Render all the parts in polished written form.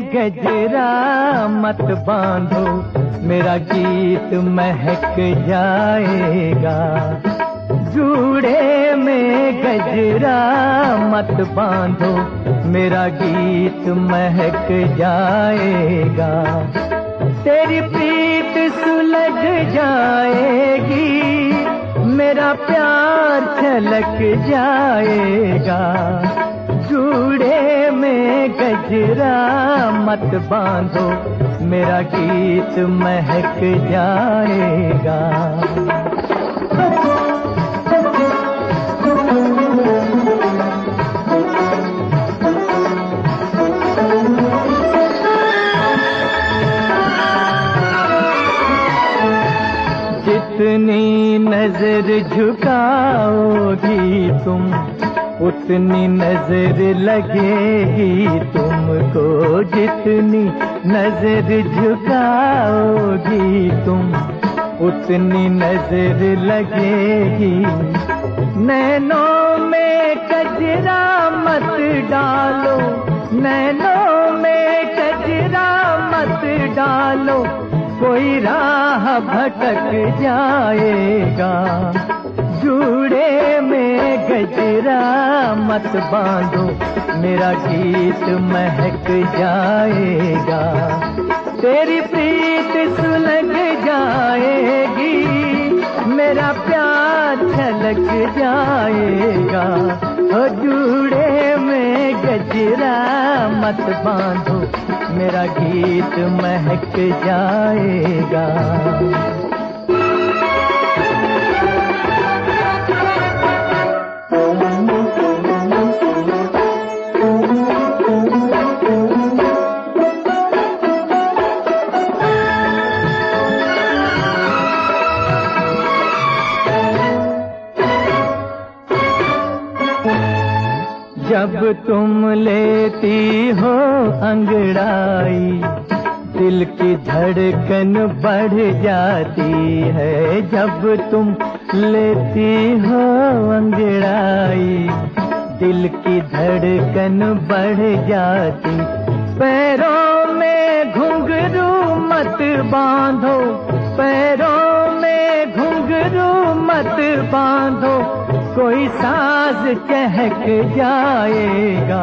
गजरा मत बांधो, मेरा गीत महक जाएगा। जूड़े में गजरा मत बांधो, मेरा गीत महक जाएगा। तेरी प्रीत सुलग जाएगी, मेरा प्यार छलक जाएगा। जूड़े में गजरा मत बांधो, मेरा गीत महक जाएगा। जितनी नजर झुकाओगी तुम, उतनी नजर लगेगी तुमको। जितनी नजर झुकाओगी तुम, उतनी नजर लगेगी। नैनों में कजरा मत डालो, नैनों में कजरा मत डालो, कोई राह भटक जाएगा। जूड़े में गजरा मत बांधो, मेरा गीत महक जाएगा। तेरी प्रीत सुलग जाएगी, मेरा प्यार छलक जाएगा। ओ जूड़े में गजरा मत बांधो, मेरा गीत महक जाएगा। जब तुम लेती हो अंगड़ाई, दिल की धड़कन बढ़ जाती है। जब तुम लेती हो अंगड़ाई, दिल की धड़कन बढ़ जाती। पैरों में घुंघरू मत बांधो, पैरों में घुंघरू मत बांधो, कोई साज चहक जाएगा।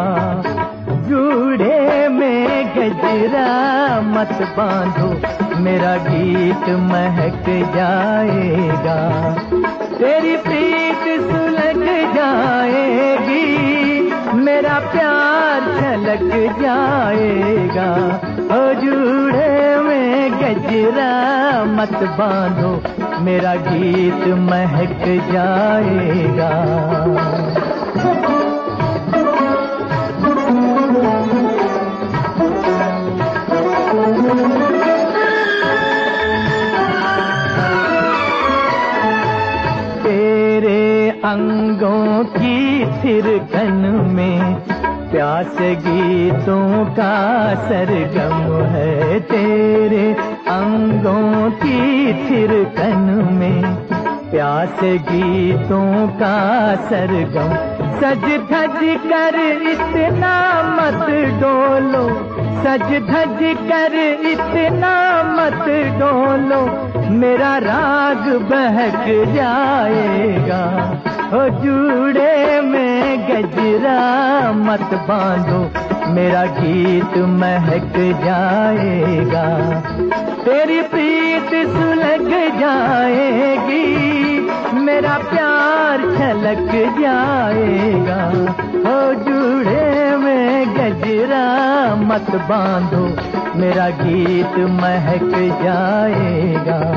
जूड़े में गजरा मत बांधो, मेरा गीत महक जाएगा। तेरी प्रीत सुलग जाएगी, मेरा प्यार छलक जाएगा। ओ जूड़े में गजरा मत बांधो, मेरा गीत महक जाएगा। तेरे अंगों की थिरकन में प्यास गीतों का सरगम है। तेरे अंगों की थिरकन में प्यास गीतों का सरगम। सज धज कर इतना मत डोलो, सज धज कर इतना मत डोलो, मेरा राग बहक जाएगा। ओ जूड़े में गजरा मत बांधो, मेरा गीत महक जाएगा। तेरी प्रीत सुलग जाएगी, मेरा प्यार छलक जाएगा। ओ जूड़े में गजरा मत बांधो, मेरा गीत महक जाएगा।